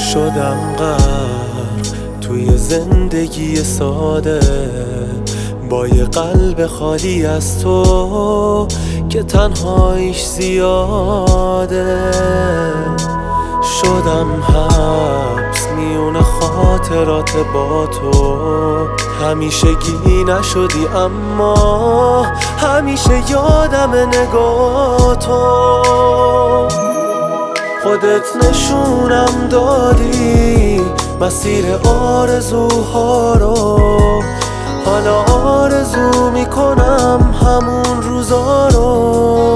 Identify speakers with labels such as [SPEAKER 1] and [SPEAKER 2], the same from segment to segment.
[SPEAKER 1] شدم غرق توی زندگی ساده، با یه قلب خالی از تو که تنهاییش زیاده. شدم حبس میون خاطرات با تو، همیشگی نشدی اما همیشه یادم نگاه تو. خودت نشونم دادی مسیر آرزوها رو، حالا آرزو میکنم همون روزا رو.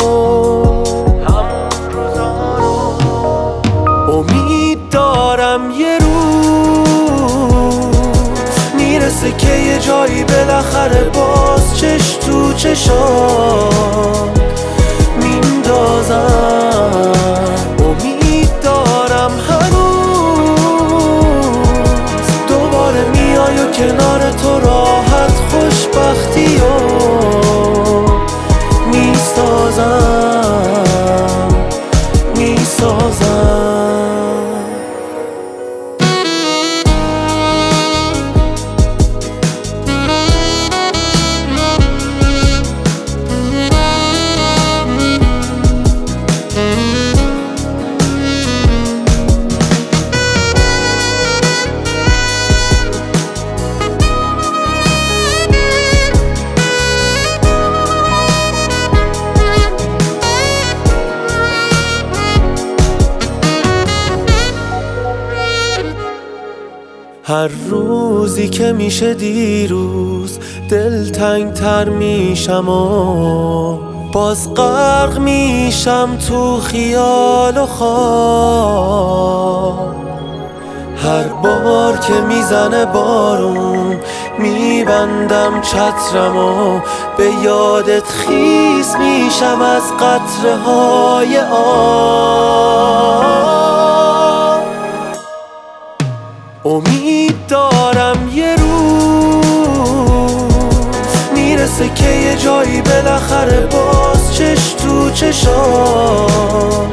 [SPEAKER 1] امید دارم یه روز میرسه که یه جایی بالاخره باز چش تو چشام میندازم. امید دارم هنوز دوباره میای و کنار تو راحت خوشبختی و میسازم. هر روزی که میشه دیروز دلتنگ تر میشم و باز غرق میشم تو خیال و خواب. هر بار که میزنه بارون میبندم چترم و به یادت خیس میشم از قطره های آب. امید دارم یه روز میرسه که یه جایی بالاخره باز چش تو چشام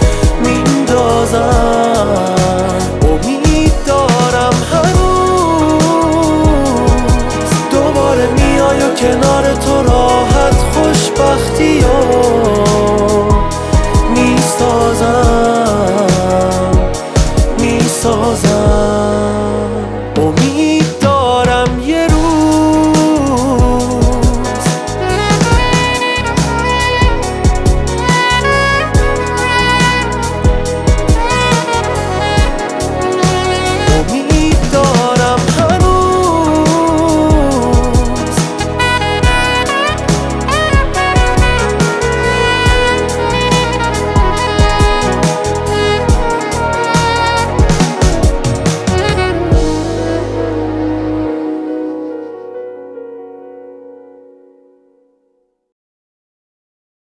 [SPEAKER 1] میندازم. امید دارم هنوز دوباره میای و کنار تو